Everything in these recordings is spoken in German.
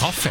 Kaffee.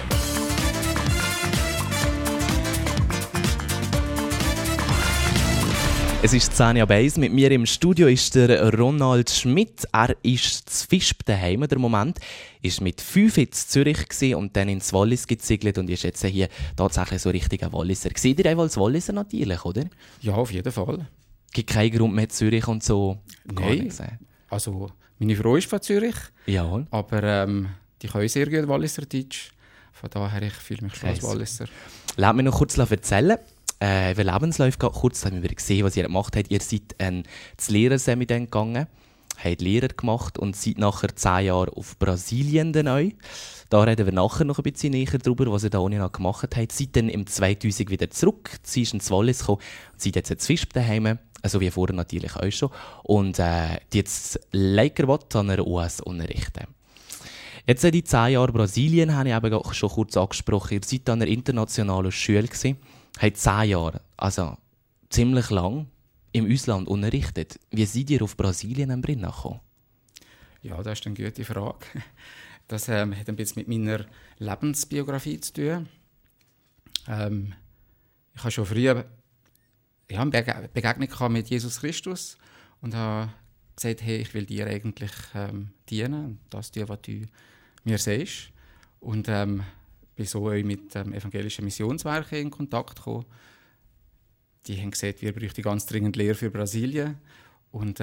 Es ist 10:01. Mit mir im Studio ist der Ronald Schmidt. Er ist zu Visp daheim. Der Moment war mit 5 in Zürich und dann ins Wallis gezügelt und ist jetzt hier tatsächlich so richtig ein Walliser. Seht ihr auch als Walliser natürlich, oder? Ja, auf jeden Fall. Gibt keinen Grund mehr Zürich und so? Nein. Also, meine Frau ist von Zürich. Ja. Aber die können sehr gut Walliser Deutsch. Von daher, ich fühle mich schon als Walliser. Lass mich noch kurz erzählen. Über Lebensläufe kurz, haben wir gesehen, was ihr gemacht habt. Ihr seid das Lehrerseminar gegangen, habt Lehrer gemacht und seid nachher 10 Jahre auf Brasilien neu. Da reden wir nachher noch ein bisschen näher darüber, was ihr da ohne noch gemacht habt. Seid dann im 2000 wieder zurück, sie ist ins Wallis gekommen, seid jetzt in Visp daheim, also wie vorher natürlich auch schon. Und jetzt Lakerwatt an einer US unterrichten. Jetzt in die 10 Jahre Brasilien, habe ich eben schon kurz angesprochen. Ihr seid an einer internationalen Schule gewesen. Habt 10 Jahre, also ziemlich lang, im Ausland unterrichtet. Wie seid ihr auf Brasilien am Brenn gekommen? Ja, das ist eine gute Frage. Das hat ein bisschen mit meiner Lebensbiografie zu tun. Ich habe schon früh eine Begegnung mit Jesus Christus und habe gesagt, hey, ich will dir eigentlich dienen, das tun, was du mir sagst. Und bin so mit dem evangelischen Missionswerk in Kontakt gekommen. Die haben gesagt, wir bräuchten ganz dringend Lehre für Brasilien. Und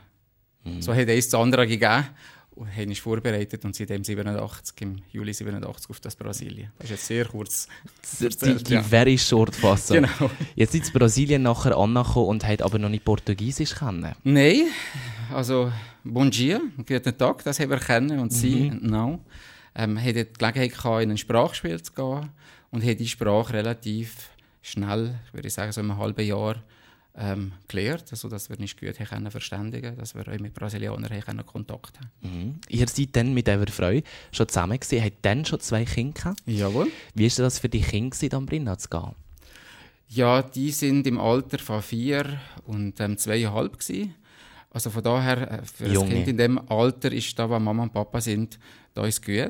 so hat eins das andere gegeben und haben uns vorbereitet und seitdem im Juli 87 auf das Brasilien. Das ist jetzt sehr kurz. Die very short Fassung. Genau. Jetzt seid ihr in Brasilien nachher angekommen und habt aber noch nicht Portugiesisch kennen. Nein, also bon dia, guten Tag, das haben wir kennen und sie und no. Hatte die Gelegenheit gehabt, in ein Sprachspiel zu gehen und habe die Sprache relativ schnell, ich würde sagen so in einem halben Jahr, gelernt, sodass wir uns gut verständigen konnten, dass wir auch mit Brasilianern Kontakt haben. Mhm. Ihr seid dann mit eurer Frau schon zusammen gewesen, habt dann schon 2 Kinder gehabt? Jawohl. Wie war das für die Kinder, am Brenn zu gehen? Ja, die sind im Alter von 4 und 2,5 gewesen. Also von daher, für ein Kind in diesem Alter ist da, wo Mama und Papa sind, da ist gut.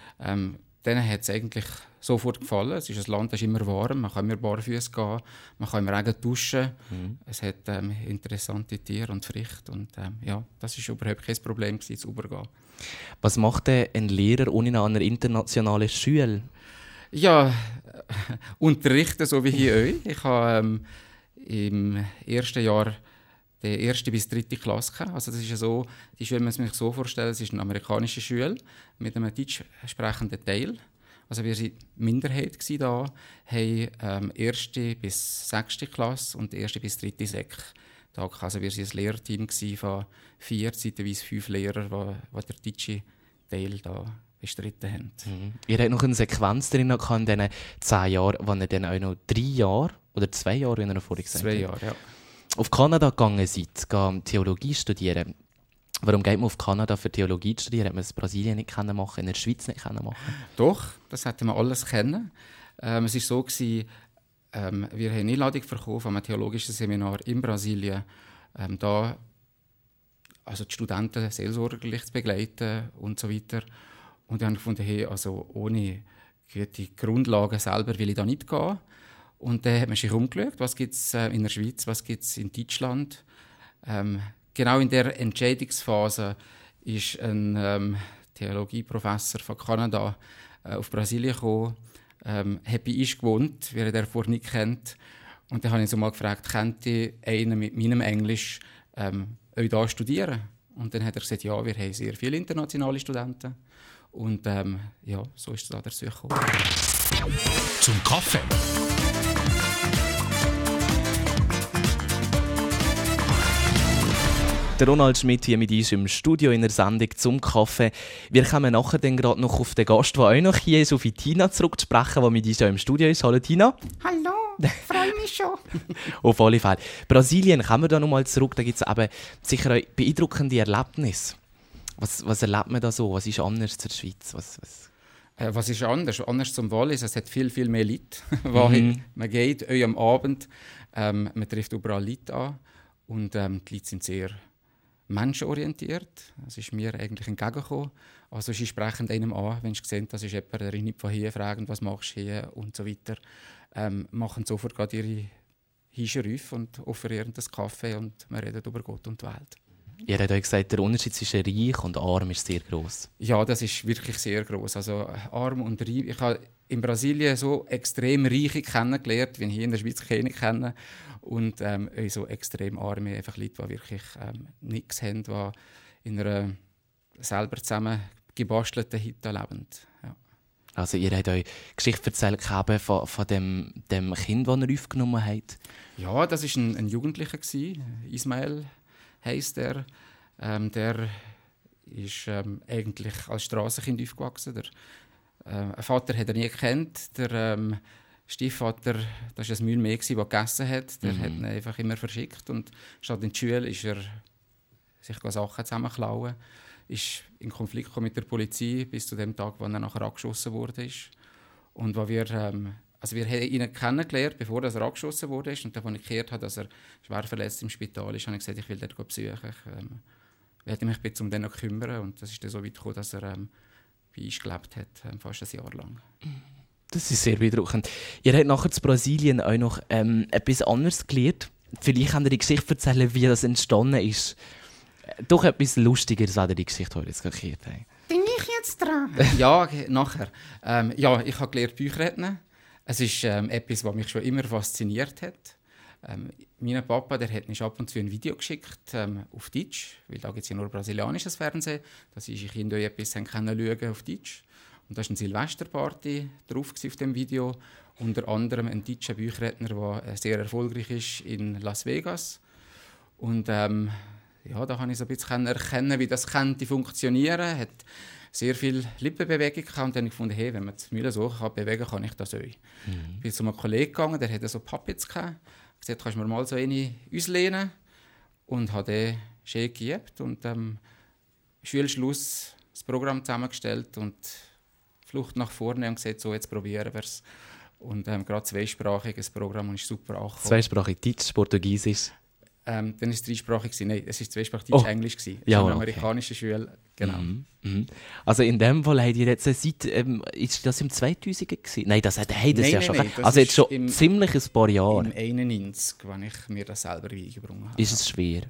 Denen hat es eigentlich sofort gefallen. Es ist ein Land, das ist immer warm, man kann immer barfuß gehen, man kann im Regen duschen. Es hat interessante Tiere und Früchte und ja, das war überhaupt kein Problem gewesen, zu übergehen. Was macht denn ein Lehrer ohne einer internationalen Schule? Ja, unterrichten, so wie hier euch. Ich habe im ersten Jahr die 1. bis 3. Klasse gehabt. Also das ist ja so, die Schule muss man sich so vorstellen, es ist eine amerikanische Schule mit einem deutsch sprechenden Teil. Also wir waren Minderheit da, haben 1. bis 6. Klasse und 1. bis 3. Sek. Also wir waren ein Lehrerteam von 4, zeitweise 5 Lehrern, die der deutsche Teil da bestritten haben. Ihr habt noch eine Sequenz drin in diesen 10 Jahren, wo ihr dann auch noch 3 Jahre oder 2 Jahre, wie ihr noch vorhin gesagt habt. 2 Jahre, ja. Auf Kanada gegangen seid, Theologie studieren. Warum geht man auf Kanada für Theologie zu studieren? Hat man es in Brasilien nicht machen, in der Schweiz nicht machen? Doch, das hätten wir alles kennen. Es war so, wir haben eine Einladung bekommen von einem theologischen Seminar in Brasilien, da also die Studenten seelsorgerlich zu begleiten und so weiter. Und ich habe gefunden, hey, also ohne gute Grundlagen selber will ich da nicht gehen. Und dann hat man sich umgeschaut, was gibt es in der Schweiz, was gibt es in Deutschland. Genau in der Entscheidungsphase ist ein Theologieprofessor von Kanada auf Brasilien gekommen, hat bei uns gewohnt, wie er den vorher nicht kennt. Und dann habe ich so mal gefragt, könnte einer mit meinem Englisch euch da studieren? Und dann hat er gesagt, ja, wir haben sehr viele internationale Studenten. Und ja, so ist es da dazu gekommen. Zum Kaffee. Der Ronald Schmidt hier mit uns im Studio in der Sendung zum Kaffee. Wir kommen nachher dann gerade noch auf den Gast, der auch noch hier ist, auf die Tina zurücksprechen, die mit uns ja im Studio ist. Hallo Tina. Hallo, freue mich schon. Auf alle Fälle. Brasilien, kommen wir da nochmal zurück, da gibt es eben sicher auch beeindruckende Erlebnisse. Was erlebt man da so? Was ist anders zur Schweiz? Was ist anders? Anders zum Wallis, es hat viel, viel mehr Leute. Man geht am Abend, man trifft überall Leute an und die Leute sind sehr menschenorientiert. Das ist mir eigentlich entgegengekommen. Also sie sprechen einem an, wenn sie sehen, das ist jemand, der nicht von hier fragt, was machst du hier und so weiter. Machen sofort gerade ihre Hinschriften und offerieren das Kaffee und wir reden über Gott und die Welt. Ihr habt euch gesagt, der Unterschied zwischen reich und arm ist sehr gross. Ja, das ist wirklich sehr gross. Also arm und reich. Ich habe in Brasilien so extrem Reiche kennengelernt, wie ich hier in der Schweiz keine kenne. Und so extrem arme einfach Leute, die wirklich nichts haben, die in einer selber zusammen gebastelten Hütte leben. Ja. Also ihr habt euch Geschichte erzählt von dem Kind, das ihr aufgenommen habt. Ja, das war ein Jugendlicher, Ismael heisst er. Der ist eigentlich als Strassenkind aufgewachsen. Einen Vater hat er nie gekannt. Der Stiefvater, das war ein Mühlmeer, der gegessen hat. Der hat ihn einfach immer verschickt. Und statt in die Schule ist er sich Sachen zusammenklauen. Ist in Konflikt mit der Polizei bis zu dem Tag, wo er nachher angeschossen wurde. Und wo wir haben ihn kennengelernt, bevor er angeschossen wurde. Und als ich gehört habe, dass er schwer verletzt im Spital ist, habe ich gesagt, ich will dort besuchen. Ich werde mich bitte um den noch kümmern. Und das ist dann so weit gekommen, dass er bei uns gelebt hat, fast ein Jahr lang. Das ist sehr beeindruckend. Ihr habt nachher in Brasilien auch noch etwas anderes gelernt. Vielleicht könnt ihr die Geschichte erzählen, wie das entstanden ist. Doch etwas Lustigeres, als ihr die Geschichte heute jetzt gehört habt. Bin ich jetzt dran? Ja, nachher. Ich habe gelernt, Bücher reden. Es ist etwas, was mich schon immer fasziniert hat. Mein Papa, der hat mir ab und zu ein Video geschickt auf Deutsch, weil da gibt es ja nur brasilianisches Fernsehen, dass ich Kinder etwas schauen auf Deutsch. Und da war eine Silvesterparty drauf auf dem Video. Unter anderem ein deutscher Büchredner, der sehr erfolgreich ist in Las Vegas. Und da konnte ich so ein bisschen erkennen, wie das könnte funktionieren. Hat sehr viel Lippenbewegung gehabt. Und dann habe ich gefunden, hey, wenn man die Mühle so bewegen kann ich das auch. Ich bin zu einem Kollegen gegangen, der hatte so Puppets gehabt. Ich habe gesagt, kannst du mir mal so eine auslehnen? Und habe den schön geübt. Und Schulschluss das Programm zusammengestellt und Flucht nach vorne und gesagt, so, jetzt probieren wir es. Und gerade zweisprachiges Programm und ist super angekommen. Zweisprachig, Deutsch, Portugiesisch? Dann war es dreisprachig. Nein, es war zweisprachig Deutsch-Englisch. Ja, in einer amerikanischen Schule. Genau. Also in dem Fall habt ihr jetzt ist das im 2000 gewesen? Nein, das habt ihr ja schon. Nein, also jetzt schon ziemlich ein paar Jahre. Im 91, als ich mir das selber beigebracht habe. Ist es schwer?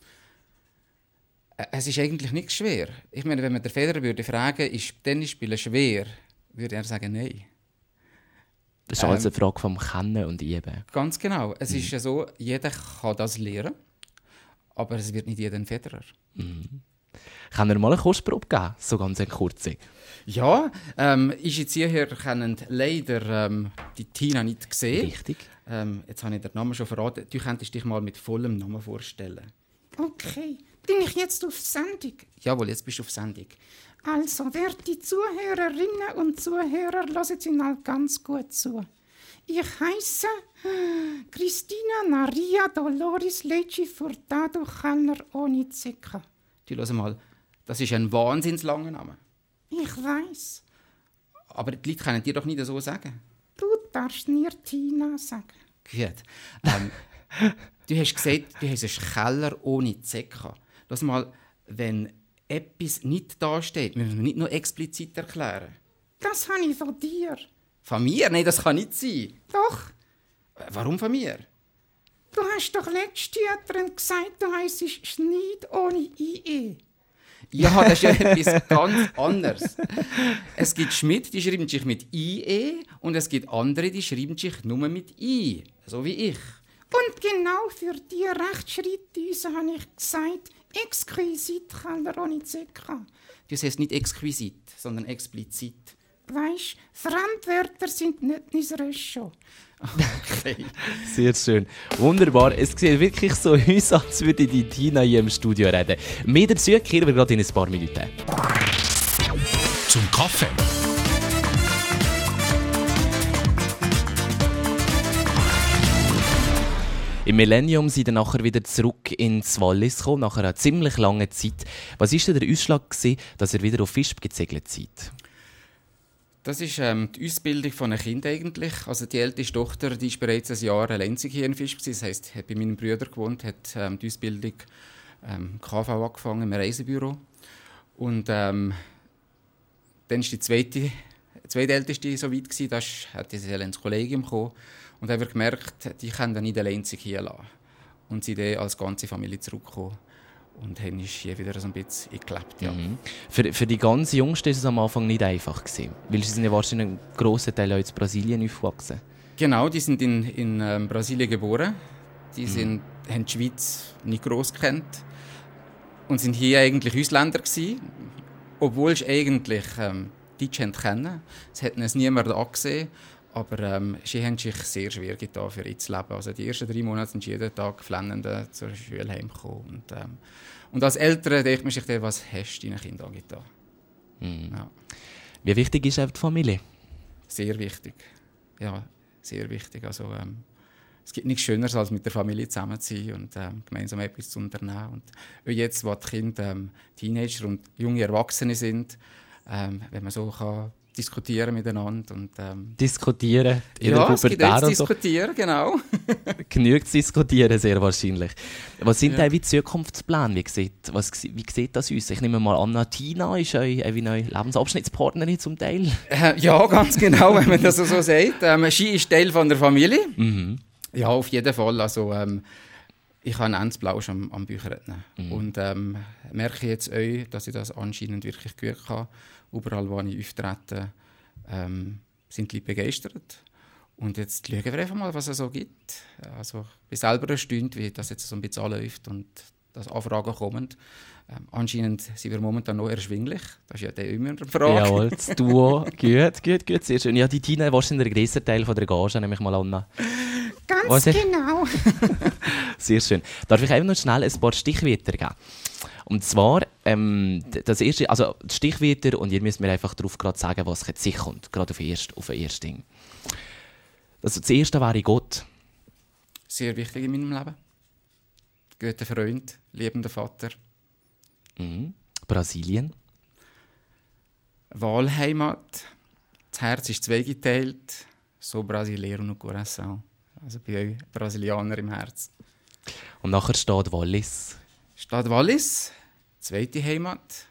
Es ist eigentlich nicht schwer. Ich meine, wenn man den Federer würde fragen, ist Tennisspielen schwer, würde er sagen, nein. Das ist alles eine Frage vom Kennen und Üben. Ganz genau. Es ist ja so, jeder kann das lernen, aber es wird nicht jeder ein Federer. Kann er mal eine Kostprobe geben? So ganz eine kurze. Ja, ist jetzt hierher leider die Tina nicht gesehen. Richtig. Jetzt habe ich den Namen schon verraten. Du könntest dich mal mit vollem Namen vorstellen. Okay, bin ich jetzt auf Sendung? Jawohl, jetzt bist du auf Sendung. Also, werte Zuhörerinnen und Zuhörer, hören Sie mal ganz gut zu. Ich heiße Cristina Maria Dolores Leite Furtado Kellner Onizeca. Du, hör mal, das ist ein wahnsinns langer Name. Ich weiss. Aber die Leute können dir doch nicht so sagen. Du darfst mir Tina sagen. Gut. Du hast gesagt, du hast einen Keller ohne Zecka. Lass mal, wenn etwas nicht da steht, müssen wir nicht nur explizit erklären. Das habe ich von dir. Von mir? Nein, das kann nicht sein. Doch, Warum von mir? du hast doch letzte Jahr gesagt, du heissest Schneid ohne IE. Ja, das ist ja etwas ganz anderes. Es gibt Schmidt, die schreiben sich mit IE und es gibt andere, die schreiben sich nur mit I, so wie ich. Und genau für die Rechtschreibweise habe ich gesagt, exquisit Keller Onizeca. Das heißt nicht exquisit, sondern explizit. Weisst, Fremdwörter sind nicht unser Ressort. Okay. Sehr schön. Wunderbar. Es sieht wirklich so aus, als würde die Tina hier im Studio reden. Mehr dazu kehren wir gerade in ein paar Minuten. Zum Kaffee. Im Millennium sind dann nachher wieder zurück ins Wallis gekommen, nach einer ziemlich langen Zeit. Was war denn der Ausschlag gewesen, dass ihr wieder auf Visp gezegelt seid? Das ist die Ausbildung von einem Kind eigentlich. Also die älteste Tochter, die ist bereits ein Jahr alleinzig hier in Visp. Das heisst, hat bei meinen Brüdern gewohnt, hat die Ausbildung KV angefangen, im Reisebüro. Und dann ist die zweitälteste so weit gewesen, da hat sie ins Kollegium gekommen und haben gemerkt, die können dann nicht allein sich hier lassen. Und sie dann als ganze Familie zurückgekommen. Und dann ist hier wieder so ein bisschen eingelebt, ja. Für die ganz Jüngsten war es am Anfang nicht einfach gewesen, weil sie sind ja wahrscheinlich einen grossen Teil auch in Brasilien aufgewachsen. Genau, die sind in Brasilien geboren. Die haben die Schweiz nicht gross gekannt und sind hier eigentlich Ausländer gewesen, obwohl sie eigentlich Deutsch kennen. Es hat uns niemand angesehen, aber sie haben sich sehr schwer getan, für ihr zu leben. Also die ersten 3 Monate sind jeden Tag flennend zur Schule heimgekommen. Und als Eltern denkt man sich dann, was hast du deinen Kindern angetan? Ja. Wie wichtig ist die Familie? Sehr wichtig. Ja, sehr wichtig. Also, es gibt nichts Schöneres, als mit der Familie zusammen zu sein und gemeinsam etwas zu unternehmen. Und jetzt, wo die Kinder Teenager und junge Erwachsene sind, wenn man so kann diskutieren miteinander. Und, diskutieren? Ja, es gibt jetzt diskutieren, genau. Genügt zu diskutieren, sehr wahrscheinlich. Was sind denn die Zukunftspläne? Wie sieht das aus? Ich nehme mal an, Tina ist eure Lebensabschnittspartnerin zum Teil. Ja, ganz genau, wenn man das so sagt. Sie ist Teil von der Familie. Mhm. Ja, auf jeden Fall. Also, ich habe einen Enzblausch am Bücherredner. Und merke jetzt auch, dass ich das anscheinend wirklich gut kann. Überall, wo ich auftrete, sind die Leute begeistert. Und jetzt schauen wir einfach mal, was es so gibt. Also, ich bin selber erstaunt, wie das jetzt so ein bisschen anläuft und dass Anfragen kommen. Anscheinend sind wir momentan noch erschwinglich. Das ist ja immer eine Frage. Jawohl, das Duo. Gut, sehr schön. Ja, die Tina ist wahrscheinlich der grösste Teil von der Gage, nehme ich mal an. Ganz genau. Sehr schön. Darf ich eben noch schnell ein paar Stichwörter geben? Und zwar, das erste, also die Stichwörter, und ihr müsst mir einfach darauf gerade sagen, was jetzt sicher kommt, gerade auf den ersten Ding. Also das erste wäre Gott. Sehr wichtig in meinem Leben. Guter Freund, liebender Vater. Brasilien. Wahlheimat. Das Herz ist zweigeteilt. So Brasileiro no coração. Also bei euch Brasilianer im Herz. Und nachher steht Wallis. Steht Wallis, zweite Heimat.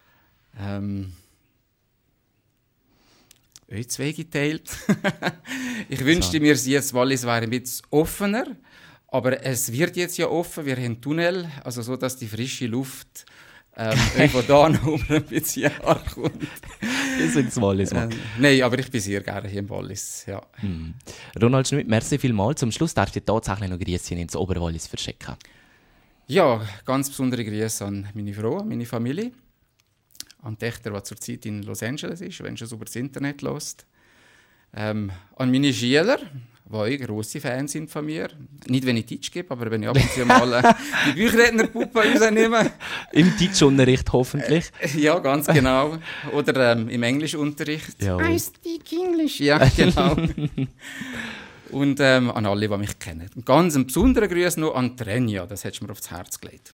Euch zweigeteilt. Ich wünschte mir, jetzt Wallis wäre ein bisschen offener. Aber es wird jetzt ja offen. Wir haben Tunnel, also so, dass die frische Luft von da noch ein bisschen ankommt. Das ist Wallis. Nein, aber ich bin sehr gerne hier im Wallis. Ja. Ronald Schmidt, merci vielmals. Zum Schluss darf ich tatsächlich noch Grüße ins Oberwallis verschicken. Ja, ganz besondere Grüße an meine Frau, an meine Familie, an die Tochter, die zurzeit in Los Angeles ist, wenn sie es über das Internet hört. An meine Schüler, die grosse Fans sind von mir. Nicht, wenn ich Deutsch gebe, aber wenn ich ab und zu mal die Büchrednerpuppe rausnehme. Im Deutschunterricht hoffentlich. Ja, ganz genau. Oder im Englischunterricht. Ja. I speak English. Ja, genau. Und an alle, die mich kennen. Einen ganz besonderen Gruß noch an Trenja, das hättest du mir aufs Herz gelegt.